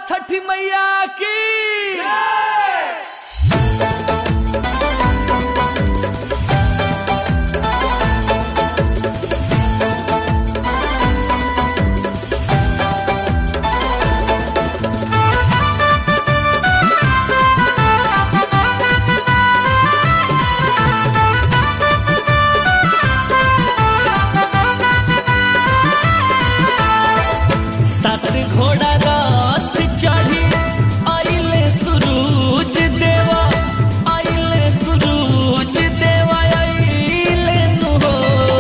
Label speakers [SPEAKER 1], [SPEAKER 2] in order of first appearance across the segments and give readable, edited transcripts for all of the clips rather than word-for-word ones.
[SPEAKER 1] छठी मैया की घोड़ा रात चढ़ी आइले सूरज देवा आइले नु हो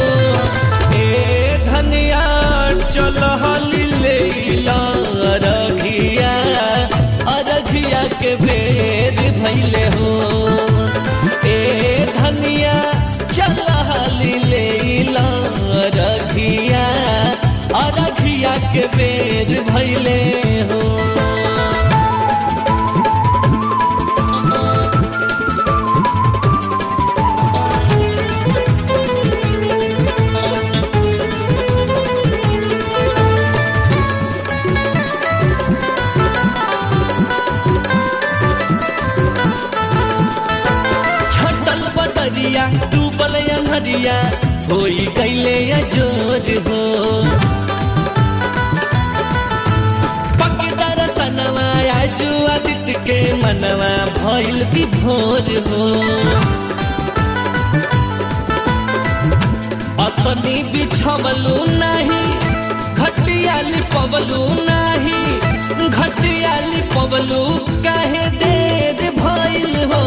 [SPEAKER 1] ए धनिया चल हली लेला रघिया अरघिया के बेर भइले हो ए धनिया चल हली लेला रघिया अरघिया के बेर भइले हो छटल बदरिया डूबल अन्हरिया होई गइले अजोर हो आदित्य के मनवा भइल विभोर हो असनी बिछवलू नाही घटिया लिपवलू नाही घटिया लिपवलू काहे देर भइल हो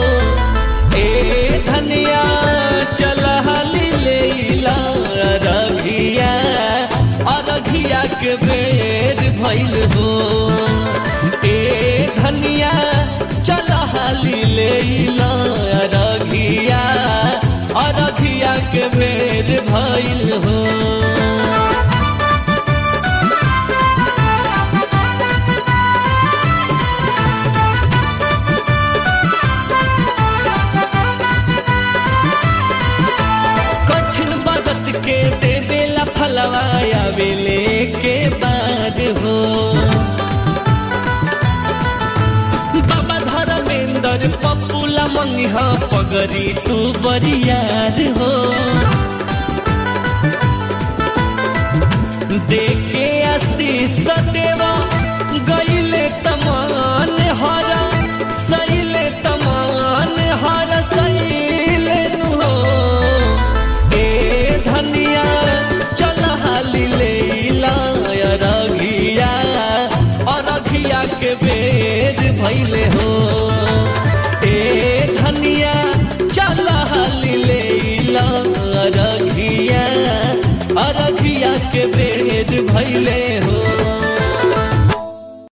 [SPEAKER 1] ए धनिया चल हली लेला रघिया अरघिया के बेर भइल हो ए धनिया चल हली लेला रघिया अरघिया के बेर भइल हो कठिन बदत के देवेला फलवा आवेले के बाद हो पपुला मंगिहा पगरी तू बरियार हो देखे आशीष देवा गईले तमान हर सैले तमान हर सैले नु हो ए धनिया चल हली लेला रघिया अरघिया के बेर भइले हो धनिया चल हली लेला रघिया अरघिया के बेर भइले हो।